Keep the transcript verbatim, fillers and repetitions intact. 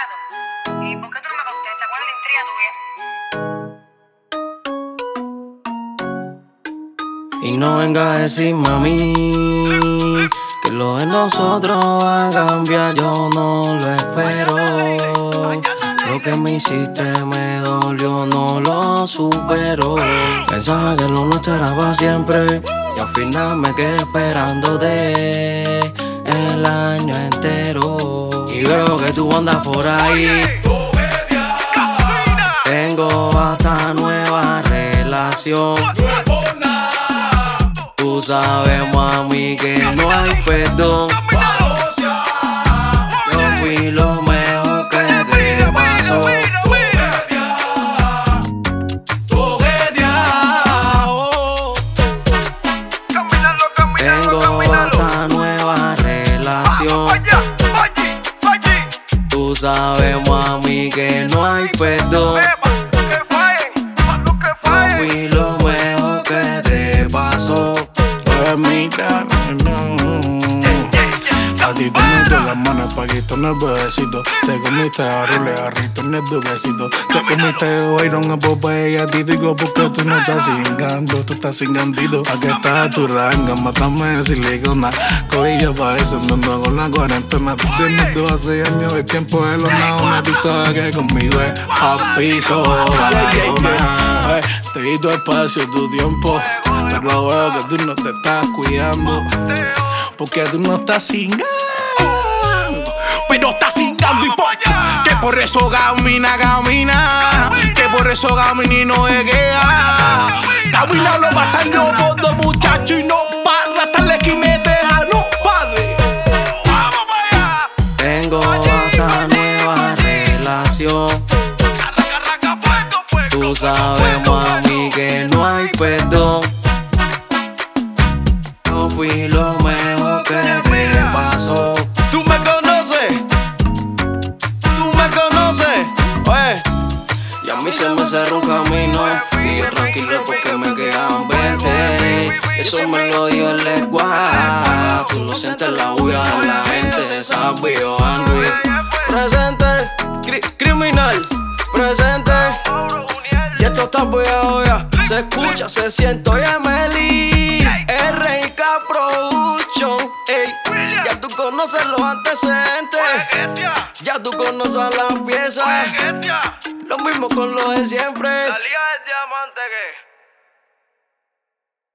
rato. ¿Y por qué tú no me contestas? ¿Cuál es la intriga tuya? Y no venga a decirme a mí que lo de nosotros va a cambiar, yo no lo espero. Lo que me hiciste me dolió, no lo supero. Pensaba que lo nuestro era para siempre y al final me quedé esperándote el año entero. Y veo que tú andas por ahí. Tengo hasta nueva relación. Tú sabes, mami, que no hay perdón. Yo fui lo mejor que te pasó. Tengo hasta nueva relación. Tú sabes, mami, que no hay perdón. Yo fui lo mejor que te pasó. Pues mira, a ti te meto las manos pa' quitarme el bebecito. Te comiste a Rule, a Rito en el duquecito. Te comiste Byron a Popeye, a ti digo porque tú no estás cingando. Tú estás cingandito, pa' que estás a tu rango. Mátame de silicona, cobilla pa' eso, andando con la cuarentena. Tú tienes dos hace años, el tiempo es los naones. Tú sabes que conmigo es pa' piso, balazona. Te di tu espacio, tu tiempo, pero veo que tú no te estás cuidando, porque tú no estás cingando, pero estás cingando y po, que por eso camina, camina, que por eso camina y no jeguea. Camina lo pasando por dos muchachos y no para hasta la esquina y deja, no padre. Tengo hasta nueva relación. Tú sabes, mami, que no hay perdón. Yo fui lo mejor que te pasó. Tú me conoces, tú me conoces, oye. Y a mí se me cerró un camino y yo tranquilo porque me quedan veinte. Eso me lo dio el lenguaje. Tú no sientes la huya de la gente. Sabio Henry. Presente, cri criminal, presente. Y esto está buena ya. Se escucha, se siente, oye Meli. R K Production, ey. Ya tú conoces los antecedentes. Ya tú conoces las piezas. Lo mismo con lo de siempre. La liga del diamante que